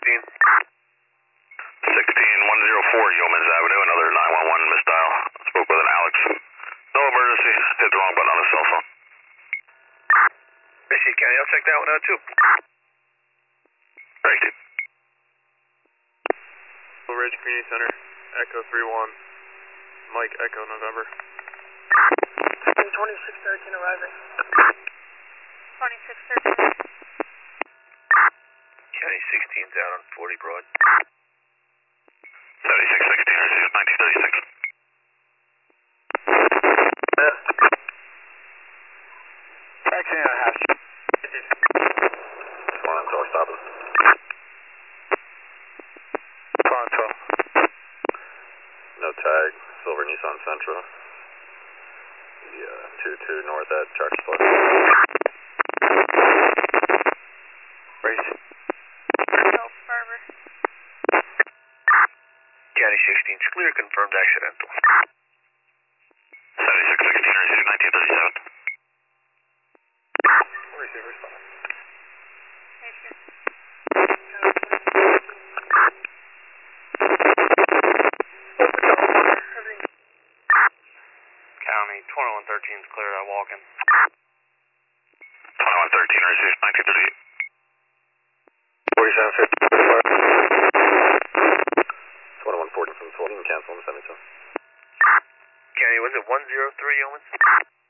16-104 Yeomans Avenue, another 911 misdial. Spoke with an Alex. No emergency. Hit the wrong button on his cell phone. Michigan County, I'll check that one out too. Thank you. Blue Ridge Community Center, Echo 3-1. Mike, Echo November. 2613 arriving. 2613. County 16's out on 40 Broad. 7616, received 1936. Taxi and a half. Come on, until I stop him. Pronto. No tag, silver Nissan Sentra. The 22 north at Charger Spot. Race. Golf Barber. County 16's clear, confirmed accidental. 7616, received 1937. Receive response. County 2113 is clear, I walk in. 2113, received 1938. 4750. 2140 from 12, you can cancel on the 72. County, was it 103 Yeomans?